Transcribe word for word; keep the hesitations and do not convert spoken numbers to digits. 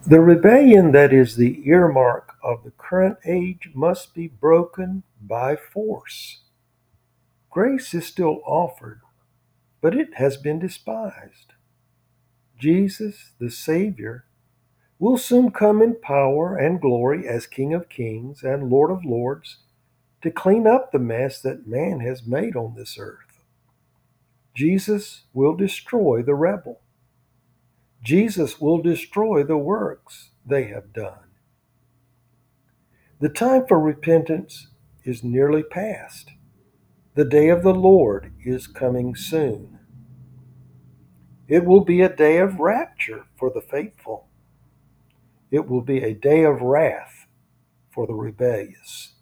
The rebellion that is the earmark of the current age must be broken by force. Grace is still offered, but it has been despised. Jesus, the Savior, will soon come in power and glory as King of Kings and Lord of Lords to clean up the mess that man has made on this earth. Jesus will destroy the rebel. Jesus will destroy the works they have done. The time for repentance is nearly past. The day of the Lord is coming soon. It will be a day of rapture for the faithful. It will be a day of wrath for the rebellious.